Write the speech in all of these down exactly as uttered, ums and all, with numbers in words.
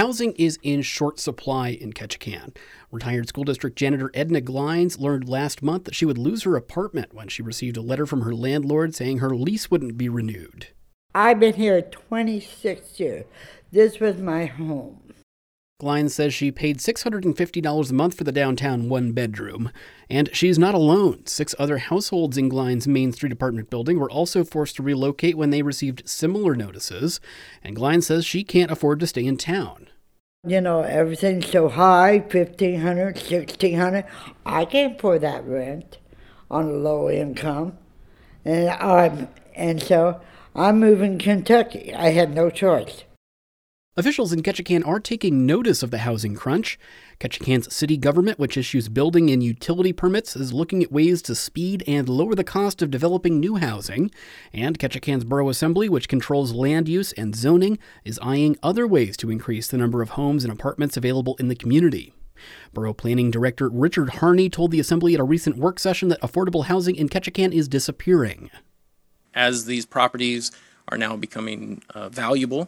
Housing is in short supply in Ketchikan. Retired school district janitor Edna Glines learned last month that she would lose her apartment when she received a letter from her landlord saying her lease wouldn't be renewed. I've been here twenty-six years. This was my home. Glines says she paid six hundred fifty dollars a month for the downtown one-bedroom. And she's not alone. Six other households in Glines' Main Street apartment building were also forced to relocate when they received similar notices. And Glines says she can't afford to stay in town. You know, everything's so high, fifteen hundred dollars, sixteen hundred dollars. I can't afford that rent on a low income. And, I'm, and so I'm moving to Kentucky. I had no choice. Officials in Ketchikan are taking notice of the housing crunch. Ketchikan's city government, which issues building and utility permits, is looking at ways to speed and lower the cost of developing new housing. And Ketchikan's Borough Assembly, which controls land use and zoning, is eyeing other ways to increase the number of homes and apartments available in the community. Borough Planning Director Richard Harney told the Assembly at a recent work session that affordable housing in Ketchikan is disappearing. As these properties are now becoming uh, valuable,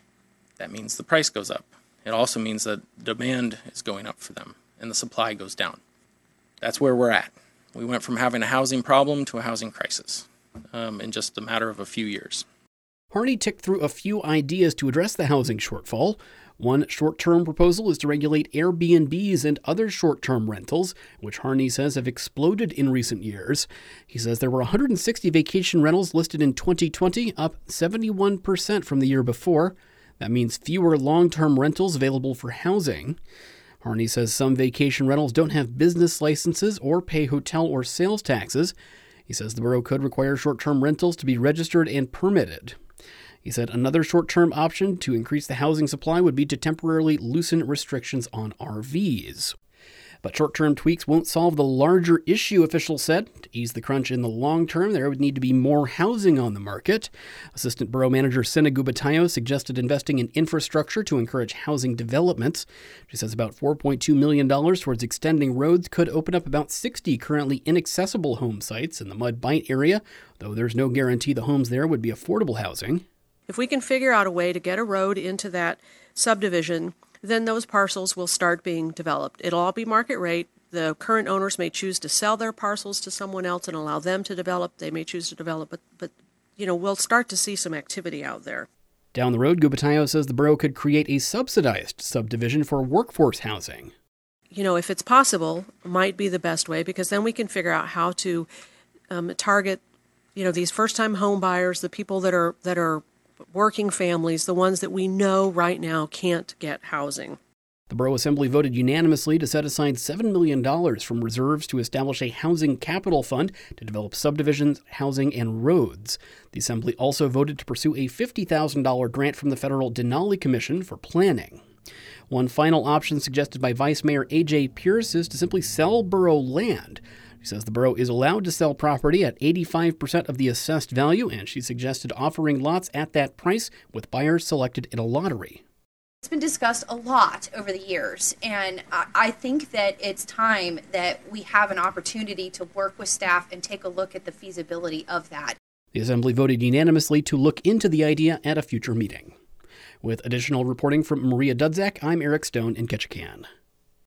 that means the price goes up. It also means that demand is going up for them and the supply goes down. That's where we're at. We went from having a housing problem to a housing crisis um, in just a matter of a few years. Harney ticked through a few ideas to address the housing shortfall. One short-term proposal is to regulate Airbnbs and other short-term rentals, which Harney says have exploded in recent years. He says there were one hundred sixty vacation rentals listed in twenty twenty, up seventy-one percent from the year before. That means fewer long-term rentals available for housing. Harney says some vacation rentals don't have business licenses or pay hotel or sales taxes. He says the borough could require short-term rentals to be registered and permitted. He said another short-term option to increase the housing supply would be to temporarily loosen restrictions on R Vs. But short-term tweaks won't solve the larger issue, officials said. To ease the crunch in the long term, there would need to be more housing on the market. Assistant Borough Manager Sena Gubatayo suggested investing in infrastructure to encourage housing developments. She says about four point two million dollars towards extending roads could open up about sixty currently inaccessible home sites in the Mud Bight area, though there's no guarantee the homes there would be affordable housing. If we can figure out a way to get a road into that subdivision, then those parcels will start being developed. It'll all be market rate. The current owners may choose to sell their parcels to someone else and allow them to develop. They may choose to develop, but, but you know, we'll start to see some activity out there. Down the road, Gubatayo says the borough could create a subsidized subdivision for workforce housing. You know, if it's possible, might be the best way, because then we can figure out how to um, target, you know, these first-time home buyers, the people that are that are working families, the ones that we know right now can't get housing. The Borough Assembly voted unanimously to set aside seven million dollars from reserves to establish a housing capital fund to develop subdivisions, housing, and roads. The Assembly also voted to pursue a fifty thousand dollars grant from the Federal Denali Commission for planning. One final option suggested by Vice Mayor A J Pierce is to simply sell borough land. She says the borough is allowed to sell property at eighty-five percent of the assessed value, and she suggested offering lots at that price with buyers selected in a lottery. It's been discussed a lot over the years, and I think that it's time that we have an opportunity to work with staff and take a look at the feasibility of that. The Assembly voted unanimously to look into the idea at a future meeting. With additional reporting from Maria Dudzak, I'm Eric Stone in Ketchikan.